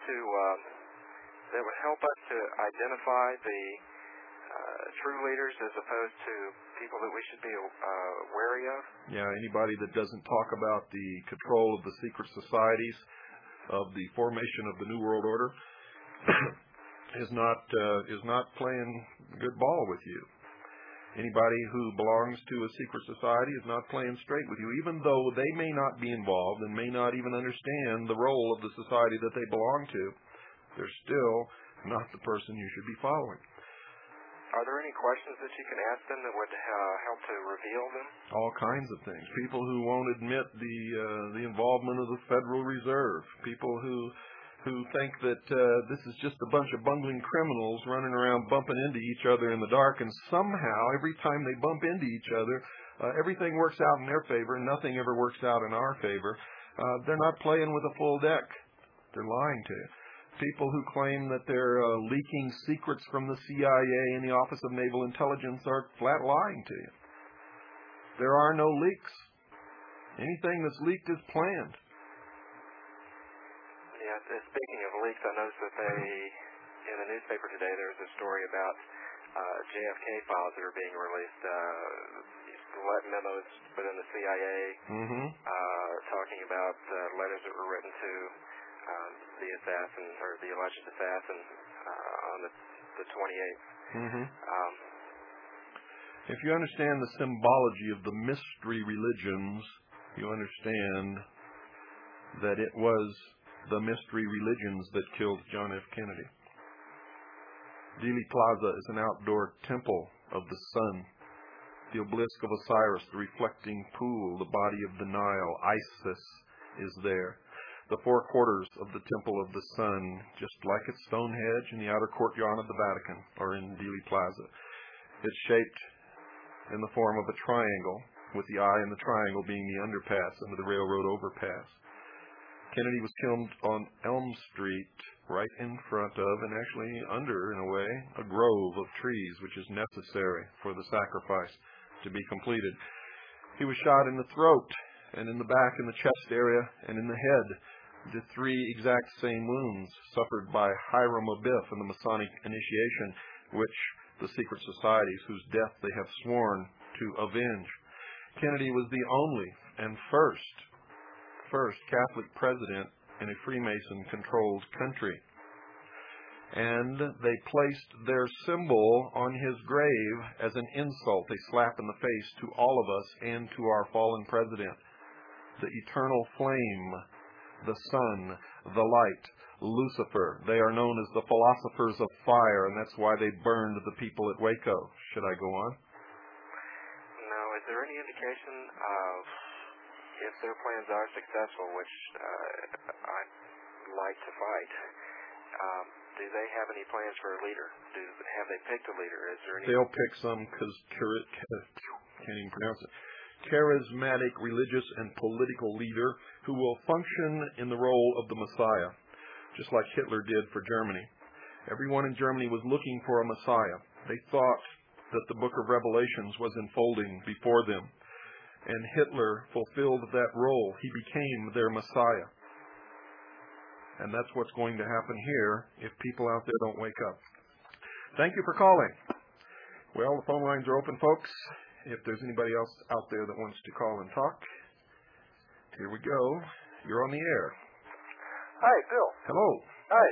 to identify the true leaders as opposed to people that we should be wary of? Yeah, anybody that doesn't talk about the control of the secret societies, of the formation of the New World Order, is not playing good ball with you. Anybody who belongs to a secret society is not playing straight with you, even though they may not be involved and may not even understand the role of the society that they belong to. They're still not the person you should be following. Are there any questions that you can ask them that would help to reveal them? All kinds of things. People who won't admit the involvement of the Federal Reserve. People who think that this is just a bunch of bungling criminals running around bumping into each other in the dark, and somehow every time they bump into each other, everything works out in their favor, and nothing ever works out in our favor. They're not playing with a full deck. They're lying to you. People who claim that they're leaking secrets from the CIA and the Office of Naval Intelligence are flat lying to you. There are no leaks. Anything that's leaked is planned. Yeah, speaking of leaks, I noticed that in the newspaper today, there's a story about JFK files that are being released, memos within the CIA, talking about letters that were written to the assassin, or the alleged assassin, on the 28th. If you understand the symbology of the mystery religions, you understand that it was the mystery religions that killed John F. Kennedy. Dealey Plaza is an outdoor temple of the sun. The obelisk of Osiris, the reflecting pool, the body of the Nile, Isis, is there. The four quarters of the Temple of the Sun, just like at Stonehenge in the outer courtyard of the Vatican, are in Dealey Plaza. It's shaped in the form of a triangle, with the eye in the triangle being the underpass under the railroad overpass. Kennedy was killed on Elm Street, right in front of, and actually under, in a way, a grove of trees, which is necessary for the sacrifice to be completed. He was shot in the throat, and in the back, in the chest area, and in the head. The three exact same wounds suffered by Hiram Abiff in the Masonic initiation, which the secret societies whose death they have sworn to avenge. Kennedy was the only and first Catholic president in a Freemason-controlled country. And they placed their symbol on his grave as an insult, a slap in the face to all of us and to our fallen president. The eternal flame, the sun, the light, Lucifer. They are known as the philosophers of fire, and that's why they burned the people at Waco. Should I go on? No. Is there any indication of if their plans are successful, which I'd like to fight, do they have any plans for a leader? Have they picked a leader? Is there any? They'll pick some can't even pronounce it. Charismatic religious and political leader who will function in the role of the Messiah, just like Hitler did for Germany. Everyone in Germany was looking for a Messiah. They thought that the book of Revelations was unfolding before them, and Hitler fulfilled that role. He became their Messiah. And that's what's going to happen here if people out there don't wake up. Thank you for calling. Well, the phone lines are open, folks. If there's anybody else out there that wants to call and talk, here we go. You're on the air. Hi, Bill. Hello. Hi.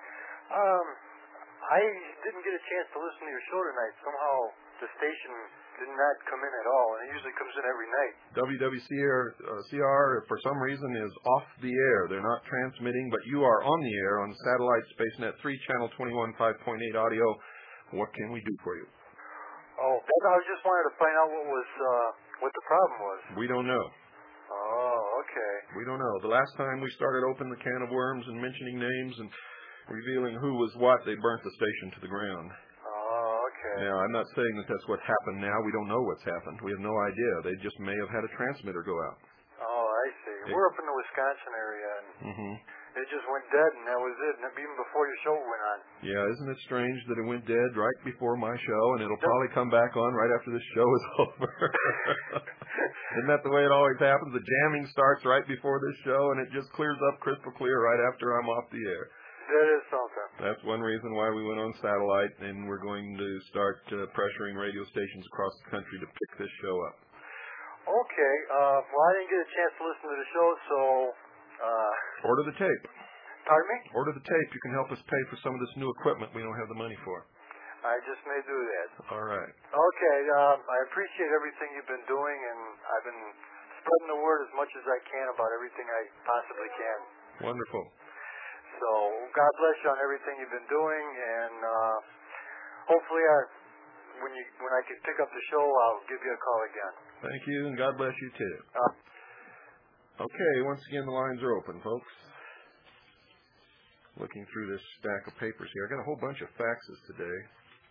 I didn't get a chance to listen to your show tonight. Somehow the station did not come in at all, and it usually comes in every night. WWCR, for some reason, is off the air. They're not transmitting, but you are on the air on satellite SpaceNet 3, channel 21, 5.8 audio. What can we do for you? Oh, I just wanted to find out what was what the problem was. We don't know. Oh, okay. We don't know. The last time we started opening the can of worms and mentioning names and revealing who was what, they burnt the station to the ground. Oh, okay. Now, I'm not saying that that's what happened now. We don't know what's happened. We have no idea. They just may have had a transmitter go out. Oh, I see. We're up in the Wisconsin area, and it just went dead, and that was it, even before your show went on. Yeah, isn't it strange that it went dead right before my show, and it'll probably come back on right after this show is over? Isn't that the way it always happens? The jamming starts right before this show, and it just clears up crystal clear right after I'm off the air. That is something. That's one reason why we went on satellite, and we're going to start pressuring radio stations across the country to pick this show up. Okay. Well, I didn't get a chance to listen to the show, so... Order the tape. Pardon me? Order the tape. You can help us pay for some of this new equipment we don't have the money for. I just may do that. All right. Okay. I appreciate everything you've been doing, and I've been spreading the word as much as I can about everything I possibly can. Wonderful. So, God bless you on everything you've been doing, and hopefully when I can pick up the show, I'll give you a call again. Thank you, and God bless you, too. Okay, once again, the lines are open, folks. Looking through this stack of papers here. I got a whole bunch of faxes today,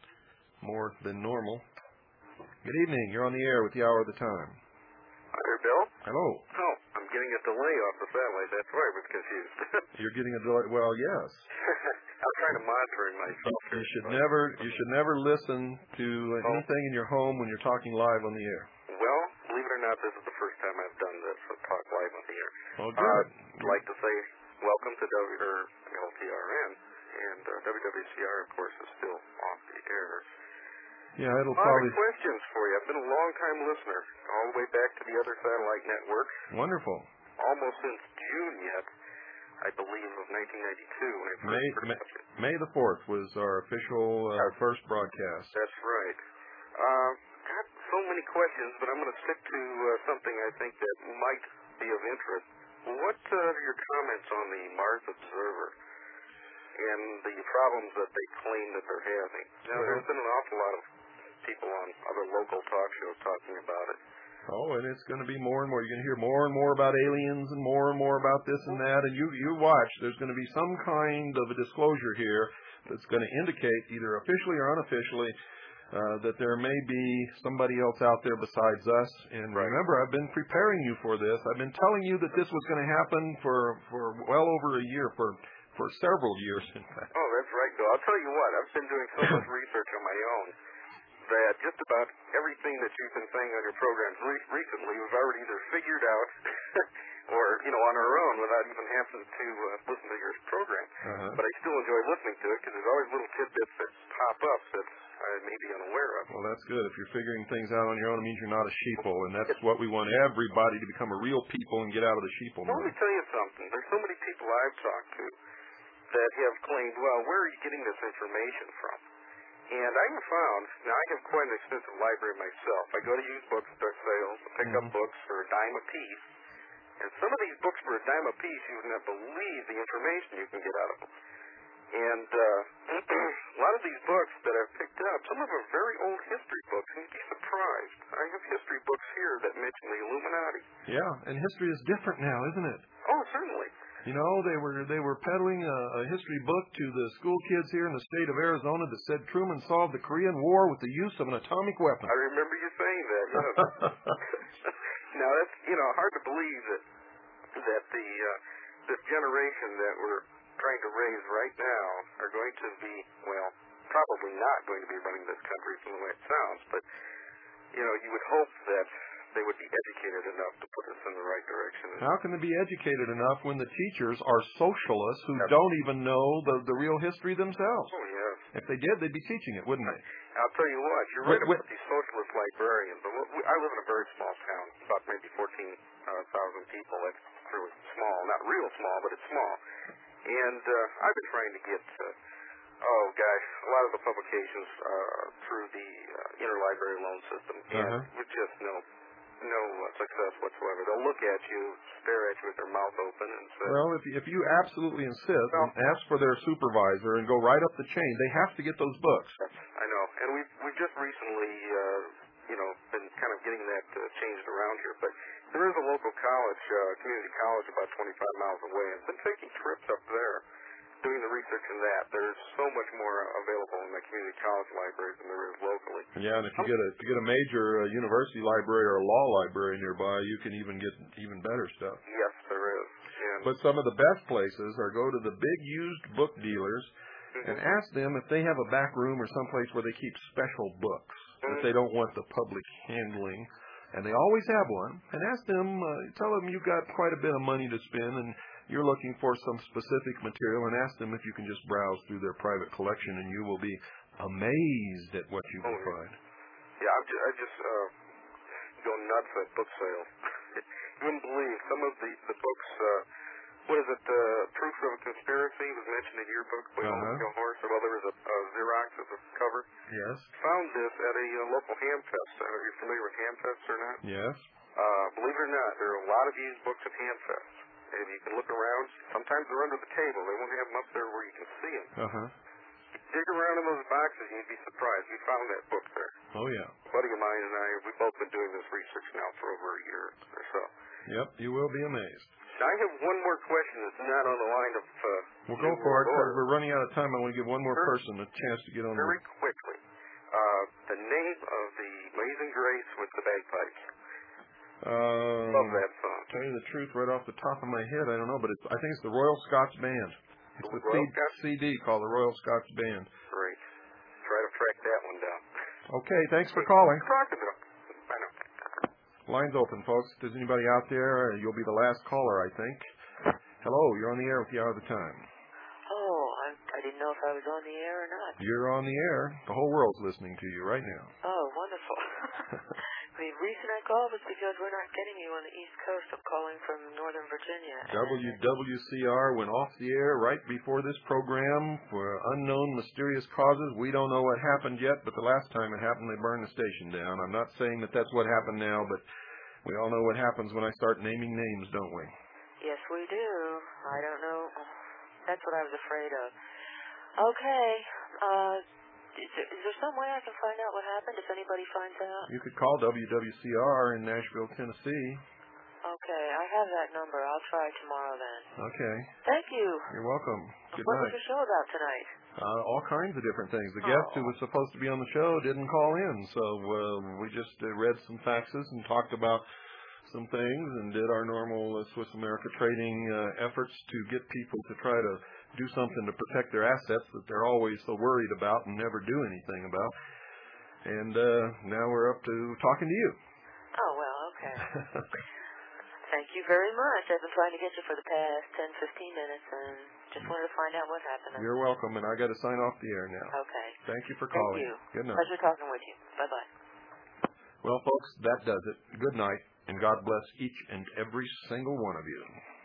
more than normal. Good evening. You're on the air with the Hour of the Time. Hi there, Bill. Hello. Oh, I'm getting a delay off the satellite. That's why I was confused. You're getting a delay? Well, yes. I'm trying to monitor myself. You should never listen to anything in your home when you're talking live on the air. Well, believe it or not, this is the first time I've done this, talk live on the air. Oh, good. I'd like to say welcome to LTRN, and WWCR, of course, is still off the air. Yeah, it'll a lot probably... of questions for you. I've been a long-time listener, all the way back to the other satellite network. Wonderful. Almost since June yet, I believe, of 1992 when I first May the 4th was our official first broadcast. That's right. Got so many questions, but I'm going to stick to something I think that might be of interest. What are your comments on the Mars Observer and the problems that they claim that they're having? Now, there's been an awful lot of people on other local talk shows talking about it. Oh, and it's going to be more and more. You're going to hear more and more about aliens and more about this and that. And you watch. There's going to be some kind of a disclosure here that's going to indicate, either officially or unofficially, that there may be somebody else out there besides us. And remember, I've been preparing you for this. I've been telling you that this was going to happen for well over a year, for several years, in fact. Oh, that's right, Bill. I'll tell you what. I've been doing so much research on my own that just about everything that you've been saying on your programs recently we've already either figured out or, on our own without even having to listen to your program. But I still enjoy listening to it because there's always little tidbits that pop up that I may be unaware of. Well, that's good. If you're figuring things out on your own, it means you're not a sheeple, and that's what we want everybody to become a real people and get out of the sheeple mode. Well, let me tell you something. There's so many people I've talked to that have claimed, well, where are you getting this information from? And I have found, now I have quite an extensive library myself. I go to used book sales, pick up books for a dime a piece. And some of these books for a dime a piece, you would not believe the information you can get out of them. And a lot of these books that I've picked up, some of them are very old history books, and you'd be surprised. I have history books here that mention the Illuminati. Yeah, and history is different now, isn't it? Oh, certainly. They were peddling a history book to the school kids here in the state of Arizona that said Truman solved the Korean War with the use of an atomic weapon. I remember you saying that, yes. Now, that's, hard to believe that this generation that we're trying to raise right now are going to be, well, probably not going to be running this country from the way it sounds, but, you would hope that they would be educated enough to put us in the right direction. How can they be educated enough when the teachers are socialists who don't even know the real history themselves? Oh, yes. If they did, they'd be teaching it, wouldn't they? I'll tell you what, you're right about these socialist librarians. I live in a very small town, about maybe 14,000 people. That's really small. Not real small, but it's small. And I've been trying to get, a lot of the publications through the interlibrary loan system. And with just no success whatsoever. They'll look at you, stare at you with their mouth open, and say... Well, if you absolutely insist and ask for their supervisor and go right up the chain, they have to get those books. I know. And we've just recently been kind of getting that changed around here. But there is a local college, community college, about 25 miles away. I've been taking trips up there, doing the research in that. There's so much more available in the community college libraries than there is locally. Yeah, and if you get a major university library or a law library nearby, you can even get even better stuff. Yes, there is. And but some of the best places are go to the big used book dealers and ask them if they have a back room or someplace where they keep special books that they don't want the public handling. And they always have one. And ask them, tell them you've got quite a bit of money to spend and you're looking for some specific material, and ask them if you can just browse through their private collection, and you will be amazed at what you will find. Yeah, I just go nuts at book sales. You wouldn't believe some of the books. What is it? Proof of a Conspiracy was mentioned in your book by Horse. Well, there was a Xerox of the cover. Yes. Found this at a local Hamfest. Are you familiar with Hamfest or not? Yes. Believe it or not, there are a lot of used books at Hamfest. And you can look around. Sometimes they're under the table. They won't have them up there where you can see them. You dig around in those boxes, and you'd be surprised. We found that book there. Oh, yeah. A buddy of mine and I, we've both been doing this research now for over a year or so. Yep, you will be amazed. Now, I have one more question that's not on the line of... We'll go for it, because we're running out of time. I want to give one more person a chance to get on very quickly. The name of the Amazing Grace with the bagpipes. Love that song. Tell you the truth, right off the top of my head, I don't know, but I think it's the Royal Scots Band. It's the CD called the Royal Scots Band. Great. Try to track that one down. Okay, thanks for calling. Talk to them. Bye now. Line's open, folks. If there's anybody out there, you'll be the last caller, I think. Hello, you're on the air with the Hour of the Time. Oh, I didn't know if I was on the air or not. You're on the air. The whole world's listening to you right now. Oh, wonderful. The reason I called was because we're not getting you on the East Coast. I'm calling from Northern Virginia. WWCR went off the air right before this program for unknown, mysterious causes. We don't know what happened yet, but the last time it happened, they burned the station down. I'm not saying that that's what happened now, but we all know what happens when I start naming names, don't we? Yes, we do. I don't know. That's what I was afraid of. Okay. Is there some way I can find out what happened if anybody finds out? You could call WWCR in Nashville, Tennessee. Okay, I have that number. I'll try tomorrow then. Okay. Thank you. You're welcome. Good what night. was the show about tonight? All kinds of different things. The guest who was supposed to be on the show didn't call in, so we just read some faxes and talked about some things and did our normal Swiss America trading efforts to get people to try to do something to protect their assets that they're always so worried about and never do anything about. And now we're up to talking to you. Oh, well, okay. Thank you very much. I've been trying to get you for the past 10, 15 minutes and just wanted to find out what happened. You're welcome, and I got to sign off the air now. Okay. Thank you for calling. Thank you. Good night. Pleasure talking with you. Bye-bye. Well, folks, that does it. Good night, and God bless each and every single one of you.